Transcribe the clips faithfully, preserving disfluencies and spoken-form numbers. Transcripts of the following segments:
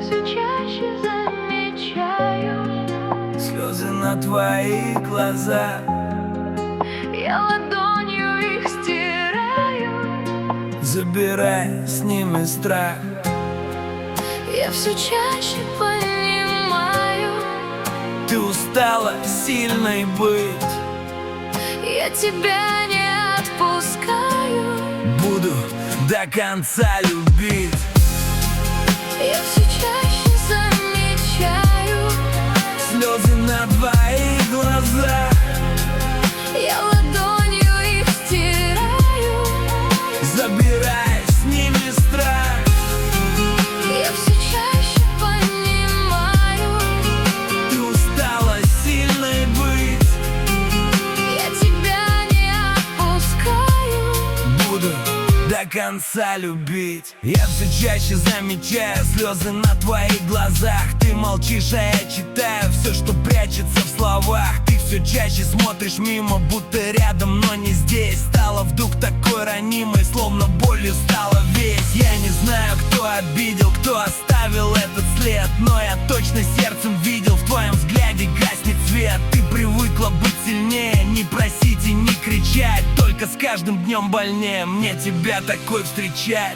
все чаще замечаю слезы на твоих глазах. Я ладонью их стираю, забирая с ними страх. я все чаще понимаю, ты устала сильной быть. я тебя не отпускаю. Буду до конца любить. Я все чаще замечаю слезы на твоих глазах. я ладонью их стираю, забирая с ними страх. я все чаще понимаю, ты устала сильной быть. я тебя не отпускаю. Буду до конца любить. Я все чаще замечаю слезы на твоих глазах. Ты молчишь, а я читаю все, что прячется в словах. Ты все чаще смотришь мимо, будто рядом, но не здесь. Стала вдруг такой ранимой, словно болью стала весь. Я не знаю, кто обидел, кто оставил этот след, но я точно сердцем видел, в твоем взгляде гаснет свет. Ты привыкла быть сильнее, не просить и не кричать. Только с каждым днем больнее мне тебя такой встречать.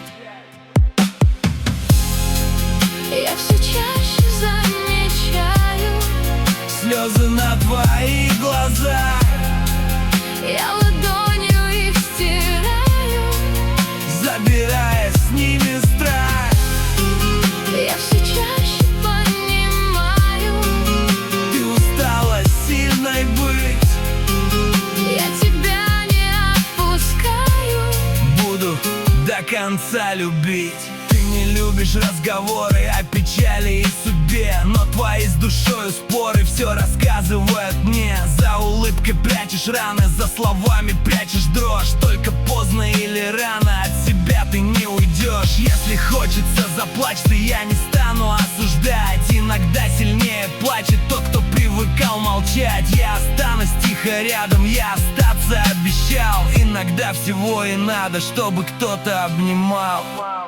Я все чаще замечаю слезы на твоих глазах. я ладонью их стираю, забирая с ними страх. я все чаще понимаю, ты устала сильной быть. я тебя не отпускаю. Буду до конца любить. Ты не любишь разговоры о печали и судьбе, но твои с душою споры все рассказывают мне. За улыбкой прячешь раны, за словами прячешь дрожь. Только поздно или рано от себя ты не уйдешь. Если хочется, заплачь ты, я не стану осуждать. Иногда сильнее плачет тот, кто привыкал молчать. Я останусь тихо рядом, я остаться обещал. Иногда всего и надо, чтобы кто-то обнимал.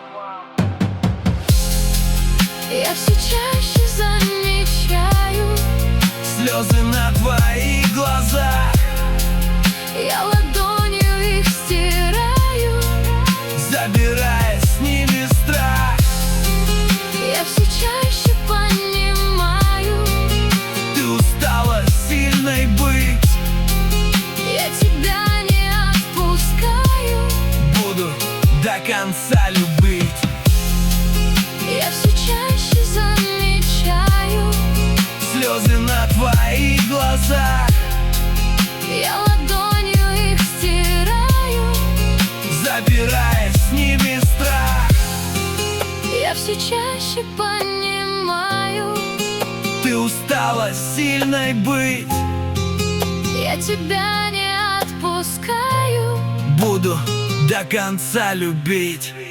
Я все чаще замечаю слезы на твоих глазах. я ладонью их стираю, забирая с ними страх. я все чаще понимаю, ты устала сильной быть. я тебя не отпускаю. Буду до конца любить. Я все чаще замечаю слезы на твоих глазах. я ладонью их стираю, забирая с ними страх. я все чаще понимаю, ты устала сильной быть. я тебя не отпускаю. Буду до конца любить.